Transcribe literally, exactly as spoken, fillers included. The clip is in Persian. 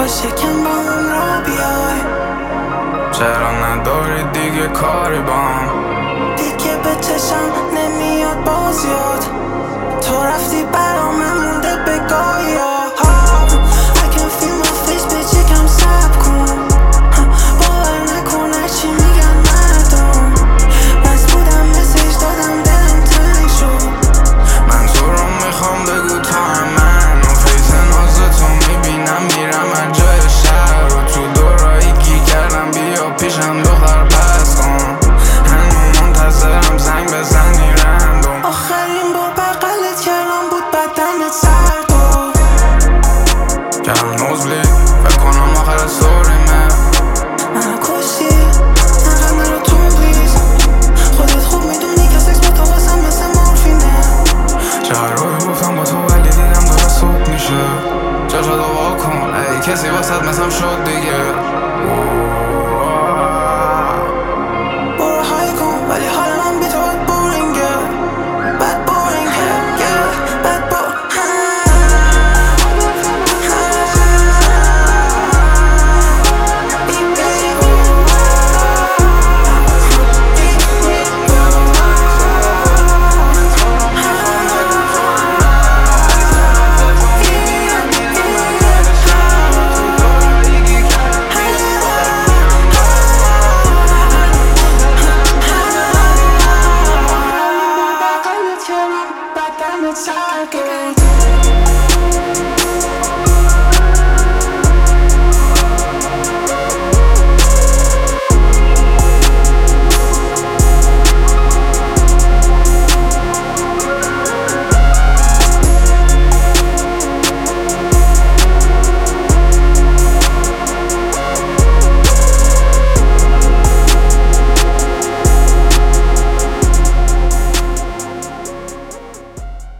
کاش یکم با هم را بیای. چرا نداری دیگه کاری بام؟ دیگه به چشم نمیاد باز یاد تو رفتی برام مونده بگاه یا I can feel my face bitch یکم صبر کن باور نکن هرچی میگن مردم بس بودم مسیج دادم دلم تنگ شد. من تو رو میخوام بگو تا من و فیس ناز تو میبینم میرم هر جای شهر و تو دورایی گی کردم بیا پیشم دختر بس کن هنو منتظرم زنگ بزنی رندوم. آخرین بار بغلت کردم بود بدنت سرد و کردم نوزلی فکر کنم آخر سوریمه. منو کشتی نقل نرو تو پلیز خودت خوب میدونی که سکس با تو واسم مثل مورفینه. چهار روی گفتم با تو ولی دیدم داره صبح میشه. چشا دو واکن ای کسی واسط مثل شد دیگه.